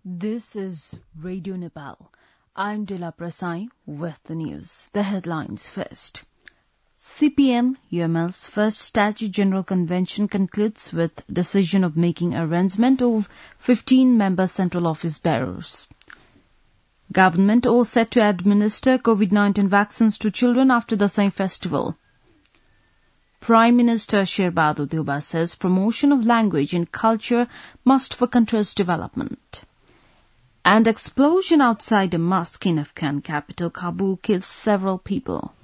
This is Radio Nepal. I'm Dila Prasai with the news. The headlines first. CPN-UML's first Statute General Convention concludes with decision of making arrangement of 15-member central office bearers. Government all set to administer COVID-19 vaccines to children after the same festival. Prime Minister Sher Bahadur Deuba says promotion of language and culture must for country's development. And explosion outside a mosque in Afghan capital Kabul kills several people.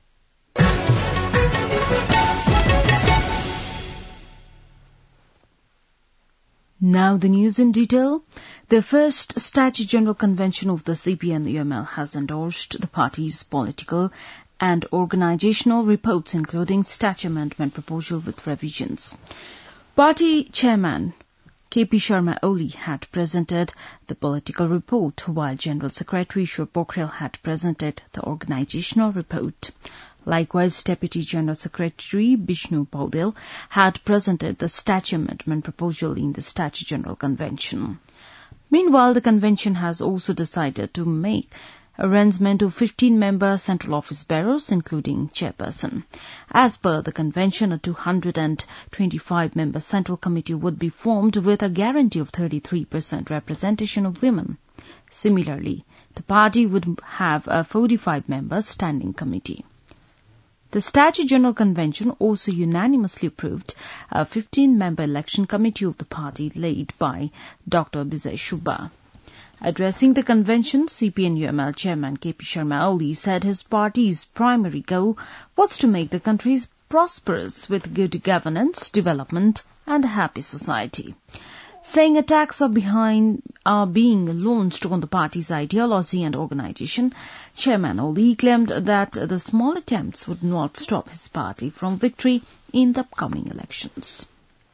Now the news in detail. The first Statute General Convention of the CPN-UML has endorsed the party's political and organizational reports, including statute amendment proposal with revisions. Party chairman KP Sharma Oli had presented the political report, while General Secretary Ishwar Pokhrel had presented the organizational report. Likewise, Deputy General Secretary Bishnu Paudel had presented the statute amendment proposal in the Statute General Convention. Meanwhile, the convention has also decided to make arrangement of 15-member central office bearers, including chairperson. As per the convention, a 225-member central committee would be formed with a guarantee of 33% representation of women. Similarly, the party would have a 45-member standing committee. The Statute General Convention also unanimously approved a 15-member election committee of the party led by Dr. Bijay Shubha. Addressing the convention, CPN-UML chairman KP Sharma Oli said his party's primary goal was to make the country prosperous with good governance, development and a happy society. Saying attacks are being launched on the party's ideology and organization, Chairman Oli claimed that the small attempts would not stop his party from victory in the upcoming elections.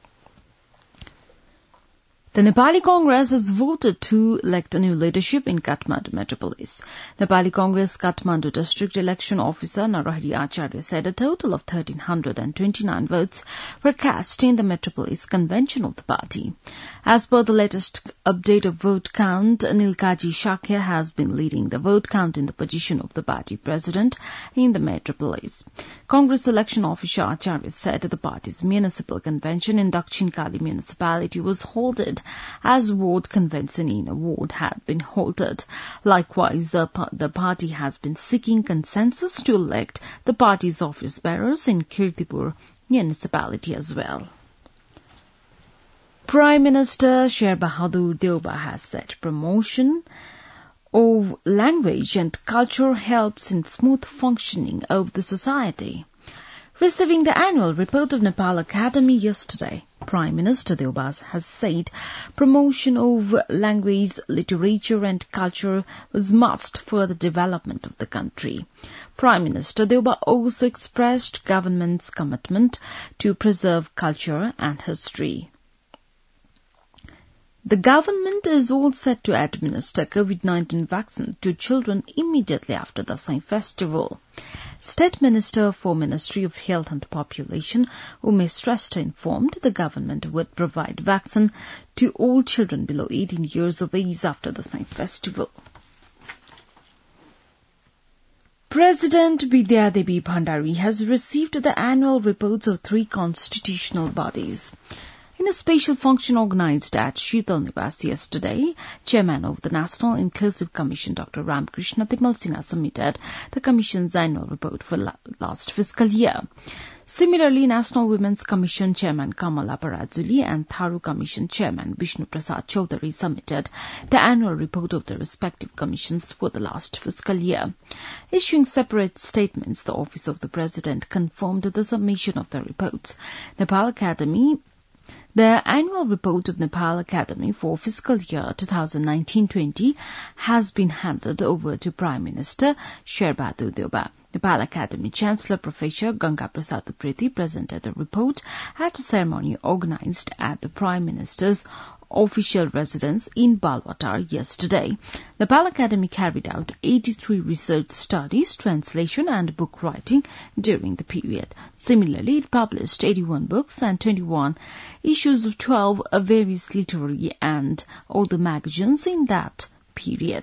The Nepali Congress has voted to elect a new leadership in Kathmandu metropolis. Nepali Congress Kathmandu District Election Officer Narahari Acharya said a total of 1,329 votes were cast in the metropolis convention of the party. As per the latest update of vote count, Nilkaji Shakya has been leading the vote count in the position of the party president in the metropolis. Congress election officer Acharya said the party's municipal convention in Dakshin Kali municipality was halted as ward convention in a ward had been halted. Likewise, the party has been seeking consensus to elect the party's office bearers in Kirtipur municipality as well. Prime Minister Sher Bahadur Deuba has said promotion of language and culture helps in smooth functioning of the society. Receiving the annual report of Nepal Academy yesterday, Prime Minister Deuba has said promotion of language, literature and culture was must for the development of the country. Prime Minister Deuba also expressed government's commitment to preserve culture and history. The government is all set to administer COVID-19 vaccine to children immediately after the same festival. State Minister for Ministry of Health and Population, Umesh Shrestha, informed the government would provide vaccine to all children below 18 years of age after the same festival. President Bidya Devi Bhandari has received the annual reports of 3 constitutional bodies. In a special function organized at Sheetal Niwas yesterday, Chairman of the National Inclusive Commission, Dr. Ramkrishna Timal Sinha, submitted the Commission's annual report for last fiscal year. Similarly, National Women's Commission Chairman Kamala Parajuli and Tharu Commission Chairman Vishnu Prasad Chaudhary submitted the annual report of the respective commissions for the last fiscal year. Issuing separate statements, the Office of the President confirmed the submission of the reports. The annual report of Nepal Academy for fiscal year 2019-20 has been handed over to Prime Minister Sher Bahadur Deuba. Nepal Academy Chancellor Professor Ganga Prasad Upreti presented the report at a ceremony organized at the Prime Minister's official residence in Balwatar yesterday. Nepal Academy carried out 83 research studies, translation and book writing during the period. Similarly, it published 81 books and 21 issues of 12 various literary and other magazines in that period.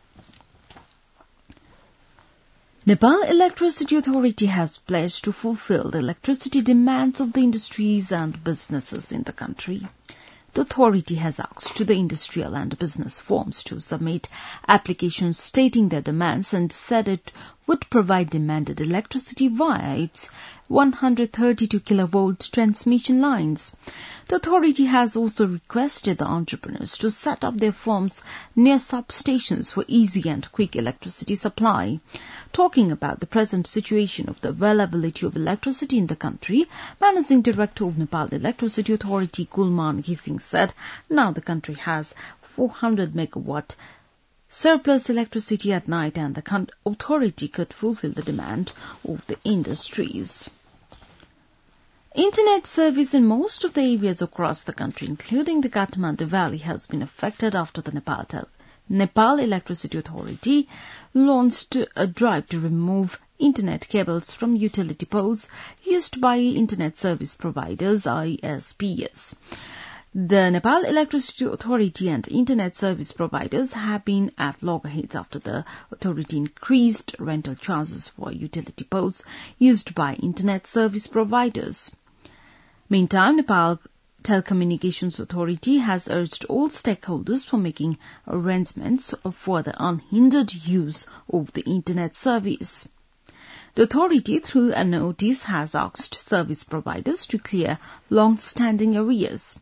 Nepal Electricity Authority has pledged to fulfill the electricity demands of the industries and businesses in the country. The authority has asked the industrial and business firms to submit applications stating their demands and said it would provide demanded electricity via its 132 kilovolt transmission lines. The authority has also requested the entrepreneurs to set up their firms near substations for easy and quick electricity supply. Talking about the present situation of the availability of electricity in the country, Managing Director of Nepal Electricity Authority Kulman Ghising said now the country has 400 megawatt surplus electricity at night and the authority could fulfill the demand of the industries. Internet service in most of the areas across the country, including the Kathmandu Valley, has been affected after the Nepal Electricity Authority launched a drive to remove internet cables from utility poles used by internet service providers, ISPs. The Nepal Electricity Authority and internet service providers have been at loggerheads after the authority increased rental charges for utility poles used by internet service providers. Meantime, Nepal Telecommunications Authority has urged all stakeholders for making arrangements for the unhindered use of the internet service. The authority, through a notice, has asked service providers to clear long-standing arrears.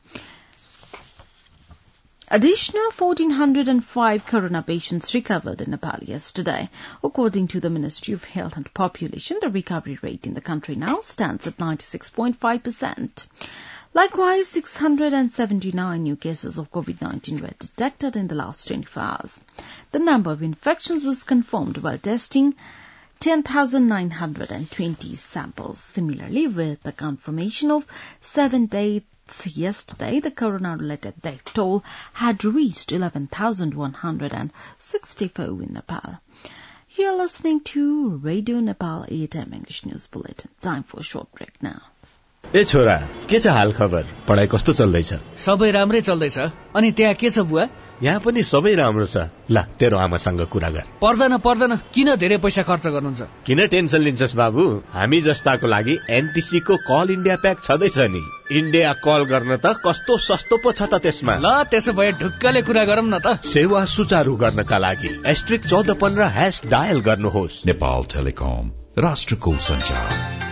Additional 1,405 corona patients recovered in Nepal yesterday. According to the Ministry of Health and Population, the recovery rate in the country now stands at 96.5%. Likewise, 679 new cases of COVID-19 were detected in the last 24 hours. The number of infections was confirmed while testing 10,920 samples. Similarly, with the confirmation of 7 deaths yesterday, the corona-related death toll had reached 11,164 in Nepal. You are listening to Radio Nepal 8 AM English News Bulletin. Time for a short break now. ए छोरा, के छ हाल खबर? पढाइ कस्तो चल्दैछ? सबै राम्रै चल्दैछ। अनि त्यहाँ के छ बुवा? यहाँ पनि सबै राम्रो छ। ला, तेरो आमासँग कुरा गर। पर्दैन, किन धेरै पैसा खर्च गर्नुहुन्छ? किन टेन्सन लिन्छस् बाबु? हामी जस्ताको लागि एनटिसी को कल इन्डिया प्याक छदैछ नि। इन्डिया कल गर्न त कस्तो सस्तो पो छ त त्यसमा। ल, त्यसो भए ढुक्कले कुरा गरौँ न त। सेवा सुचारू गर्नका लागि *1415# डायल गर्नुहोस्। नेपाल टेलिकम, राष्ट्रको सञ्चार।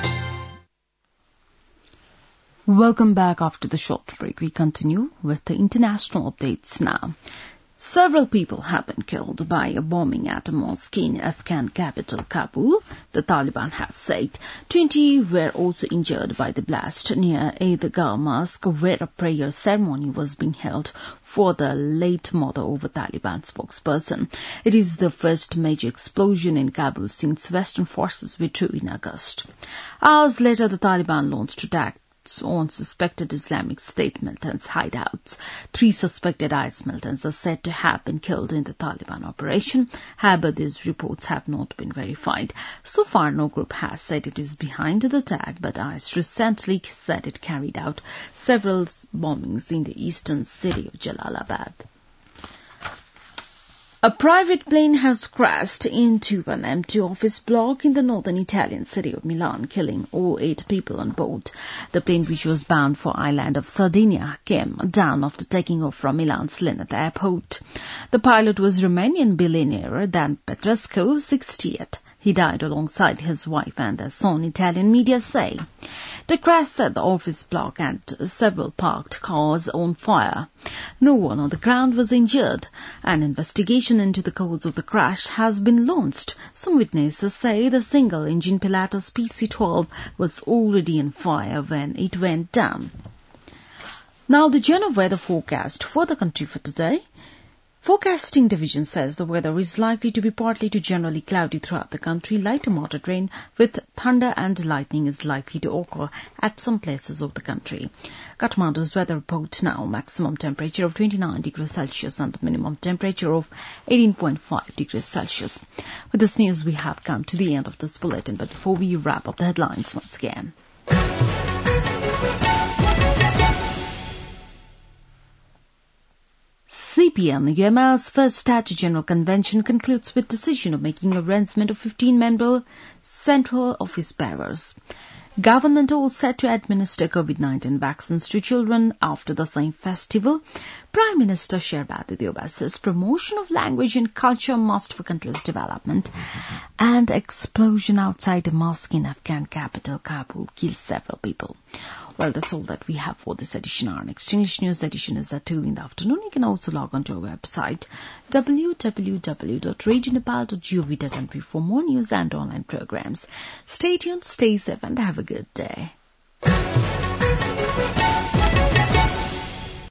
Welcome back after the short break. We continue with the international updates now. Several people have been killed by a bombing at a mosque in Afghan capital Kabul, the Taliban have said. 20 were also injured by the blast near Eidgah Mosque, where a prayer ceremony was being held for the late mother of a Taliban spokesperson. It is the first major explosion in Kabul since Western forces withdrew in August. Hours later, the Taliban launched attacks on suspected Islamic State militants' hideouts. 3 suspected IS militants are said to have been killed in the Taliban operation. However, these reports have not been verified. So far, no group has said it is behind the attack, but IS recently said it carried out several bombings in the eastern city of Jalalabad. A private plane has crashed into an empty office block in the northern Italian city of Milan, killing all 8 people on board. The plane, which was bound for island of Sardinia, came down after taking off from Milan's Linate airport. The pilot was Romanian billionaire Dan Petrescu, 68. He died alongside his wife and their son, Italian media say. The crash set the office block and several parked cars on fire. No one on the ground was injured. An investigation into the cause of the crash has been launched. Some witnesses say the single-engine Pilatus PC-12 was already on fire when it went down. Now the general weather forecast for the country for today. Forecasting Division says the weather is likely to be partly to generally cloudy throughout the country. Light to moderate rain with thunder and lightning is likely to occur at some places of the country. Kathmandu's weather report now. Maximum temperature of 29 degrees Celsius and minimum temperature of 18.5 degrees Celsius. With this news, we have come to the end of this bulletin. But before we wrap up the headlines once again. CPN-UML's first Statute General Convention concludes with decision of making arrangement of 15-member central office bearers. Government all set to administer COVID-19 vaccines to children after the same festival. Prime Minister Sherbad Dioba says promotion of language and culture must for country's development. And explosion outside a mosque in Afghan capital Kabul kills several people. Well, that's all that we have for this edition. Our next English news edition is at 2 in the afternoon. You can also log on to our website www.radionepal.gov.mp for more news and online programs. Stay tuned, stay safe, and have a good day.